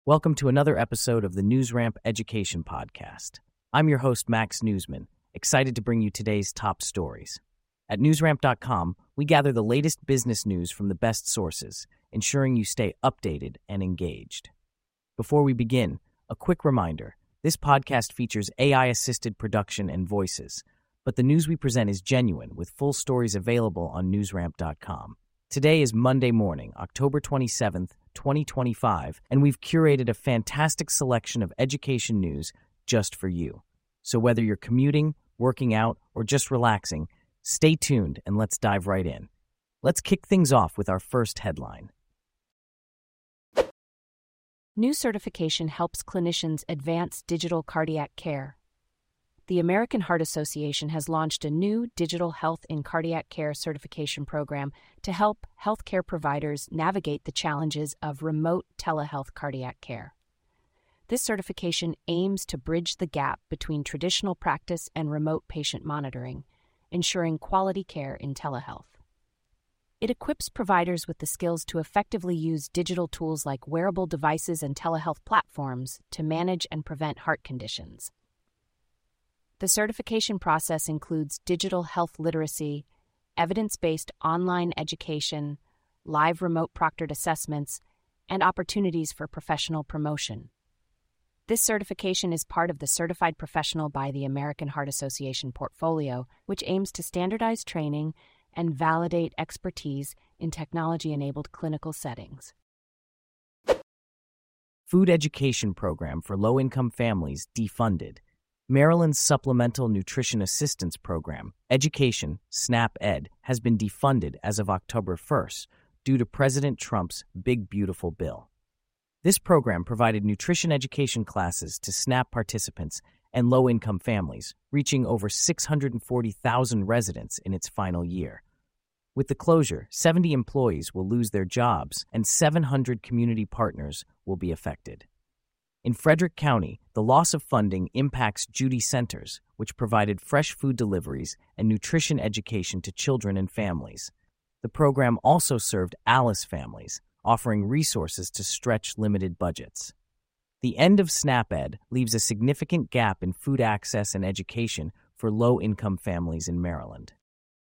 Welcome to another episode of the NewsRamp Education Podcast. I'm your host, Max Newsman, excited to bring you today's top stories. At newsramp.com, we gather the latest business news from the best sources, ensuring you stay updated and engaged. Before we begin, a quick reminder, this podcast features AI-assisted production and voices, but the news we present is genuine, with full stories available on newsramp.com. Today is Monday morning, October 27th, 2025, and we've curated a fantastic selection of education news just for you. So whether you're commuting, working out, or just relaxing, stay tuned and let's dive right in. Let's kick things off with our first headline. New certification helps clinicians advance digital cardiac care. The American Heart Association has launched a new Digital Health in Cardiac Care certification program to help healthcare providers navigate the challenges of remote telehealth cardiac care. This certification aims to bridge the gap between traditional practice and remote patient monitoring, ensuring quality care in telehealth. It equips providers with the skills to effectively use digital tools like wearable devices and telehealth platforms to manage and prevent heart conditions. The certification process includes digital health literacy, evidence-based online education, live remote proctored assessments, and opportunities for professional promotion. This certification is part of the Certified Professional by the American Heart Association portfolio, which aims to standardize training and validate expertise in technology-enabled clinical settings. Food education program for low-income families defunded. Maryland's Supplemental Nutrition Assistance Program, Education, SNAP-Ed, has been defunded as of October 1st due to President Trump's Big Beautiful Bill. This program provided nutrition education classes to SNAP participants and low-income families, reaching over 640,000 residents in its final year. With the closure, 70 employees will lose their jobs and 700 community partners will be affected. In Frederick County, the loss of funding impacts Judy Centers, which provided fresh food deliveries and nutrition education to children and families. The program also served Alice families, offering resources to stretch limited budgets. The end of SNAP-Ed leaves a significant gap in food access and education for low-income families in Maryland.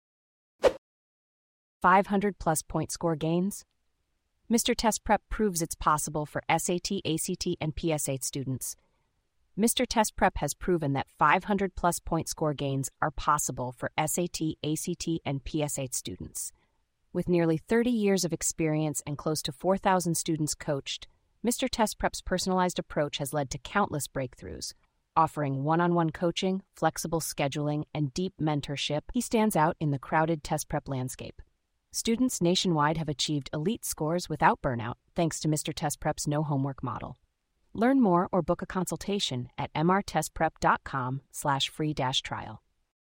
500-plus point score gains? Mr. Test Prep proves it's possible for SAT, ACT, and PSAT students. Mr. Test Prep has proven that 500-plus point score gains are possible for SAT, ACT, and PSAT students. With nearly 30 years of experience and close to 4,000 students coached, Mr. Test Prep's personalized approach has led to countless breakthroughs. Offering one-on-one coaching, flexible scheduling, and deep mentorship, he stands out in the crowded test prep landscape. Students nationwide have achieved elite scores without burnout thanks to Mr. Test Prep's no homework model. Learn more or book a consultation at mrtestprep.com/free-trial.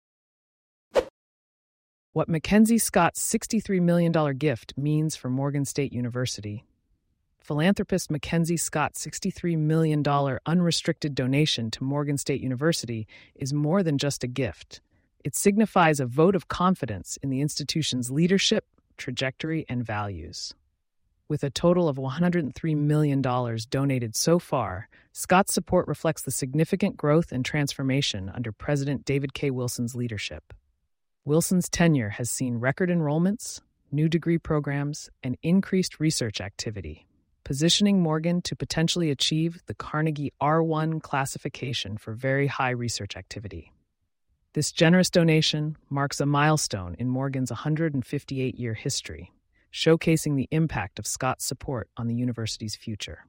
What Mackenzie Scott's $63 million gift means for Morgan State University. Philanthropist Mackenzie Scott's $63 million unrestricted donation to Morgan State University is more than just a gift. It signifies a vote of confidence in the institution's leadership, trajectory, and values. With a total of $103 million donated so far, Scott's support reflects the significant growth and transformation under President David K. Wilson's leadership. Wilson's tenure has seen record enrollments, new degree programs, and increased research activity, positioning Morgan to potentially achieve the Carnegie R1 classification for very high research activity. This generous donation marks a milestone in Morgan's 158-year history, showcasing the impact of Scott's support on the university's future.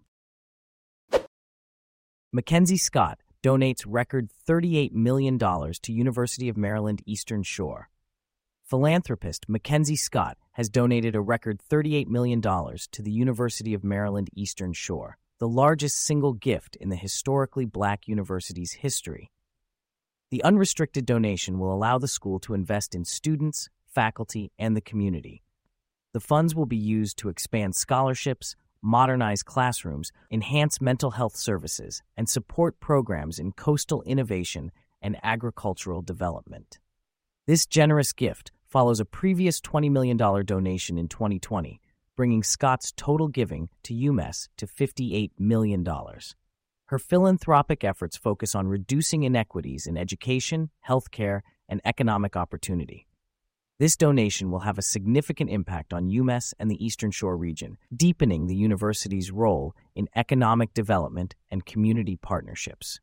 Mackenzie Scott donates record $38 million to University of Maryland Eastern Shore. Philanthropist Mackenzie Scott has donated a record $38 million to the University of Maryland Eastern Shore, the largest single gift in the historically Black university's history. The unrestricted donation will allow the school to invest in students, faculty, and the community. The funds will be used to expand scholarships, modernize classrooms, enhance mental health services, and support programs in coastal innovation and agricultural development. This generous gift follows a previous $20 million donation in 2020, bringing Scott's total giving to UMass to $58 million. Her philanthropic efforts focus on reducing inequities in education, healthcare, and economic opportunity. This donation will have a significant impact on UMass and the Eastern Shore region, deepening the university's role in economic development and community partnerships.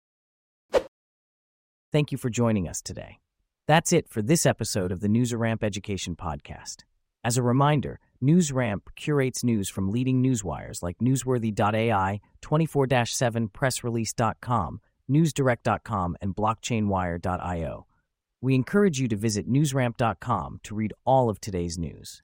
Thank you for joining us today. That's it for this episode of the NewsRamp Education Podcast. As a reminder, NewsRamp curates news from leading newswires like Newsworthy.ai, 24/7 PressRelease.com, NewsDirect.com, and BlockchainWire.io. We encourage you to visit NewsRamp.com to read all of today's news.